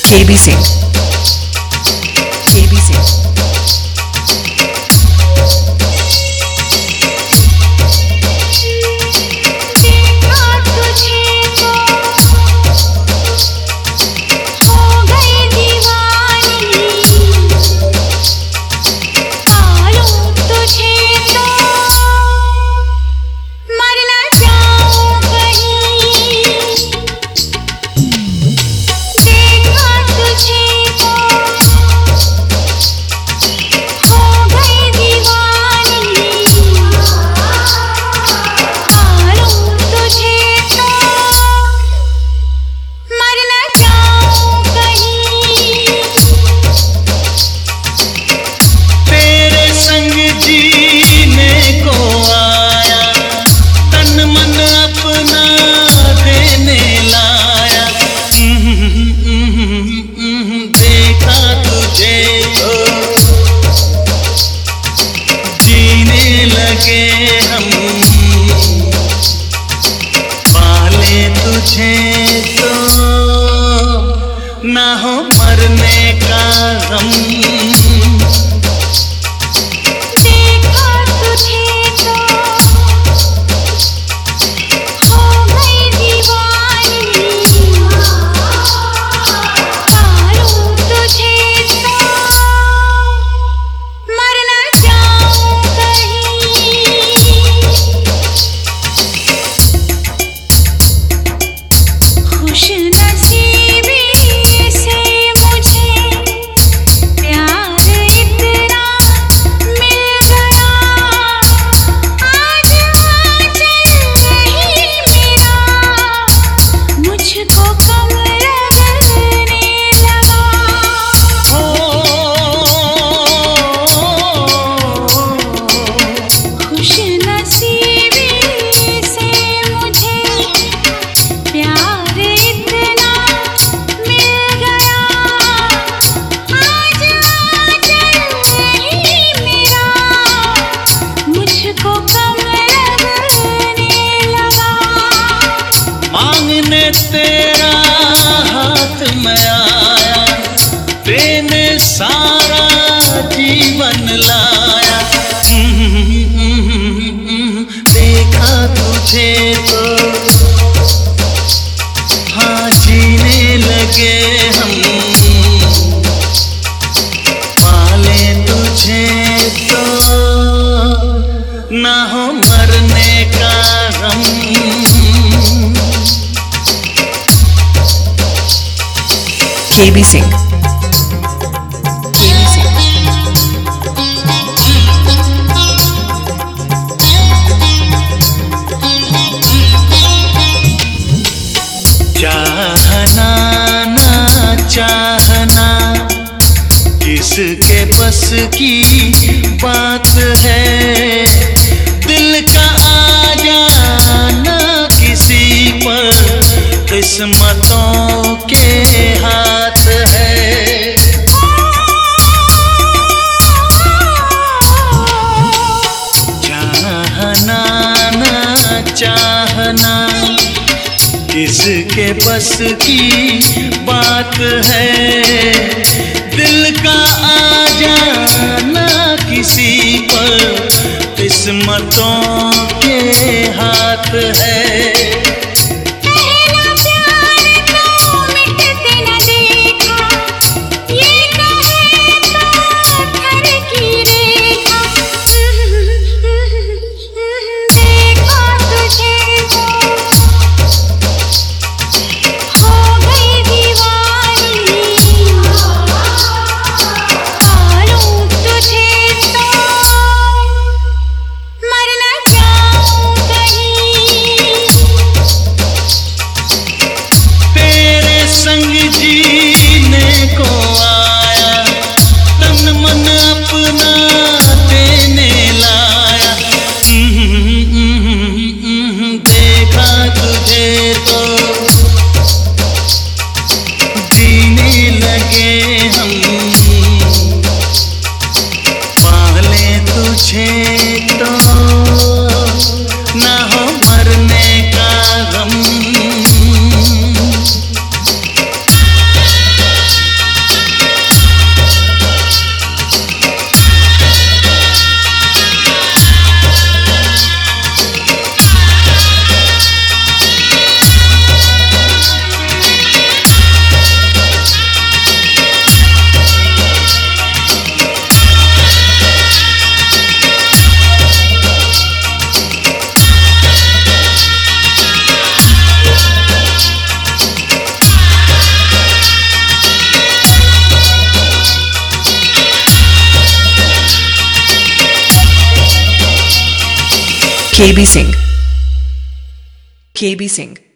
KB Singh. KB Singh. ना हो मरने का गम, देखा तुझे तो हो गई दीवानी, पालूं तुझे तो मर न जाऊं कहीं। खुश नसीबी तेरा हाथ में आया, देने सारा जीवन लाया। देखा तुझे तो हाँ जीने लगे हम, पाले तुझे तो ना हो मरने का गम। KB Singh. KB Singh. चाहना ना चाहना किसके बस की बात है, दिल का आ जाना किसी पर किस्मतों के हाथ है। चाहना ना चाहना किसके बस की बात है, दिल का आ जाना किसी पर किस्मतों के हाथ है। KB Singh. KB Singh.